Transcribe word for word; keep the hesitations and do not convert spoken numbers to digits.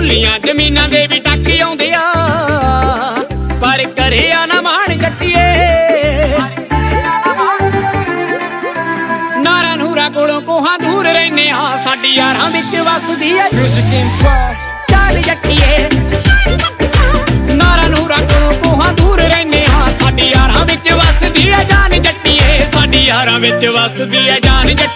ਖੁੱਲੀਆਂ ਜ਼ਮੀਨਾਂ ਦੇ ਵੀ ਟੱਕ ਆਉਂਦੇ ਆ, ਪਰ ਕਰਿਆ ਨਾ ਮਾਣ ਜੱਟੀਏ। ਨਾਰਾ ਨੂਰਾ ਕੋਲੋਂ ਕੋਹਾਂ ਦੂਰ ਰਹਿੰਦੇ ਆ, ਸਾਡੀ ਯਾਰਾਂ ਵਿੱਚ ਵਸਦੀ ਏ ਮਿਊਜ਼ਿਕ ਇੰਪੋਰ ਚੱਲ ਜੱਟੀਏ। ਨਾਰਾ ਨੂਰਾ ਕੋਲੋਂ ਕੋਹਾਂ ਦੂਰ ਰਹਿੰਦੇ ਆ, ਸਾਡੀ ਯਾਰਾਂ ਵਿੱਚ ਵਸਦੀ ਏ ਜਾਨ ਜੱਟੀਏ। ਸਾਡੀ ਯਾਰਾਂ ਵਿੱਚ ਵਸਦੀ ਏ ਜਾਨ ਜੱਟੀਏ।